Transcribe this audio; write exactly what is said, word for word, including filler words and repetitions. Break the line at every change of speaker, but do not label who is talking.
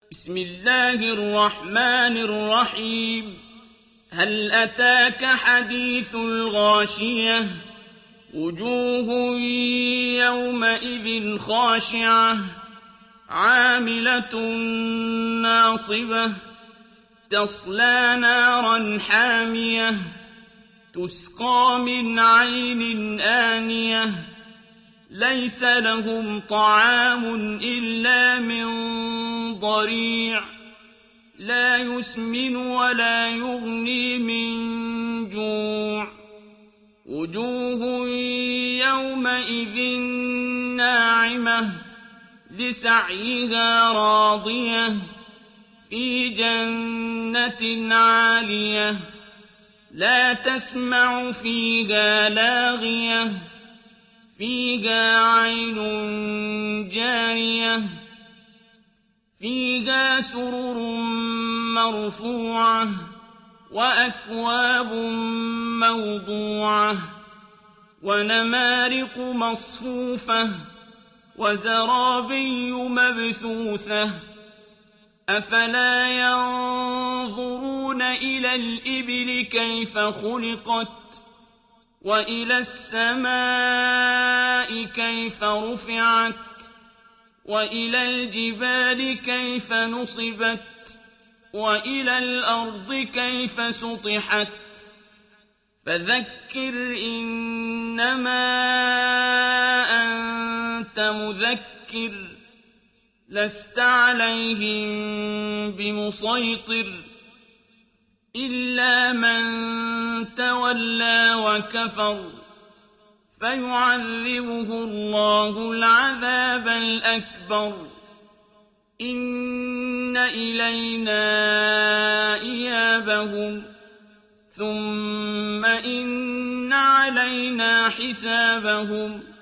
بسم الله الرحمن الرحيم هل أتاك حديث الغاشية وجوه يومئذ خاشعة عاملة ناصبة تصلى نارا حامية تسقى من عين آنية ليس لهم طعام إلا من ضريع لا يسمن ولا يغني من جوع وجوه يومئذ ناعمة لسعيها راضية في جنة عالية لا تسمع فيها لاغية فيها عين جارية فيها سرر مرفوعة وأكواب موضوعة ونمارق مصفوفة وزرابي مبثوثة أفلا ينظرون إلى الإبل كيف خلقت وإلى السماء كيف رفعت وإلى الجبال كيف نصبت وإلى الأرض كيف سطحت فذكر إنما أنت مذكر لست عليهم بمسيطر إلا من تولى وكفر فيعذبه الله العذاب الأكبر إن إلينا إيابهم ثم إن علينا حسابهم